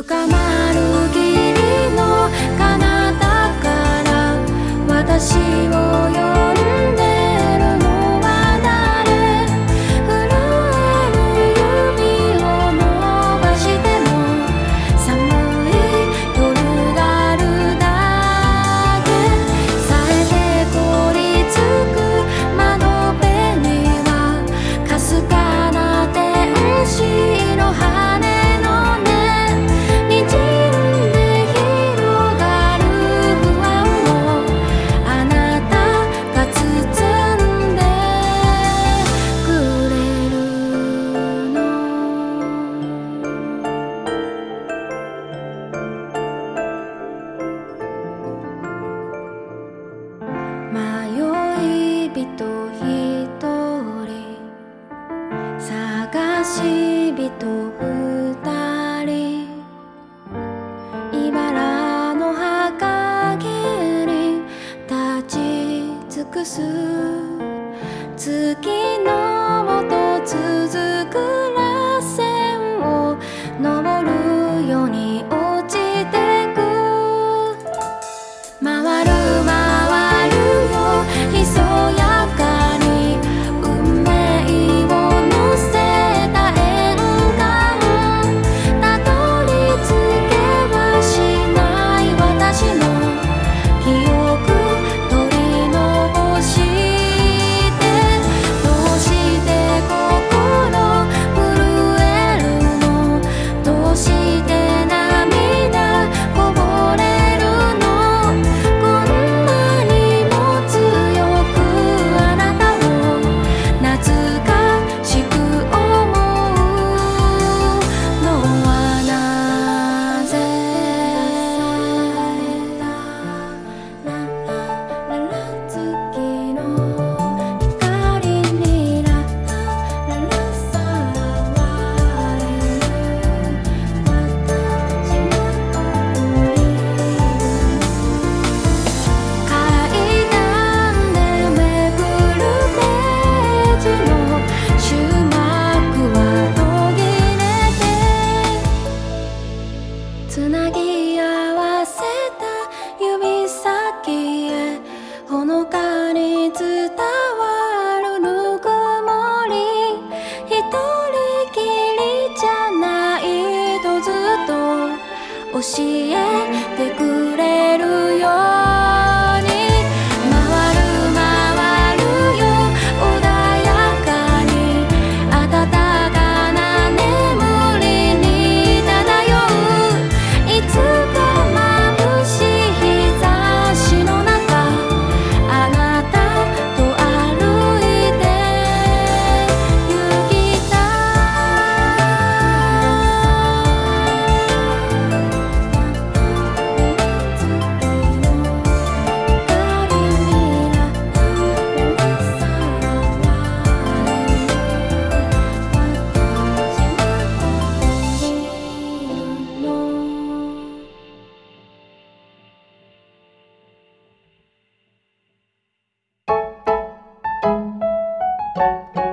深まる霧の彼方から私を呼んでるのは誰？震える指を伸ばしても寒い夜があるだけ。冴えて凍りつく窓辺にはかすかな天使の羽のね、にじんで広がる不安をあなたが包んでくれるの。迷い人一人、探し人二人、茨の墓に立ち尽くす。月のもと続く螺旋を登るように落ちてく。回る回るよひそやかに運命を乗せた円環。たどり着けはしない私の記憶取り残して、どうして心震えるの？どうして涙こぼれるの？こんなにも強くあなたを懐かしく思うのはなぜ？月の光にラララさらわれる私が降りる。階段でめくるページの終幕は途切れて、つなぎ合わせた指先へほのかに伝わるぬくもり。一人きりじゃないとずっと教えてくれるように。回る回るよ穏やかに暖かな眠りに漂う。いつか眩しい日差しの中あなたと歩いて行きたい。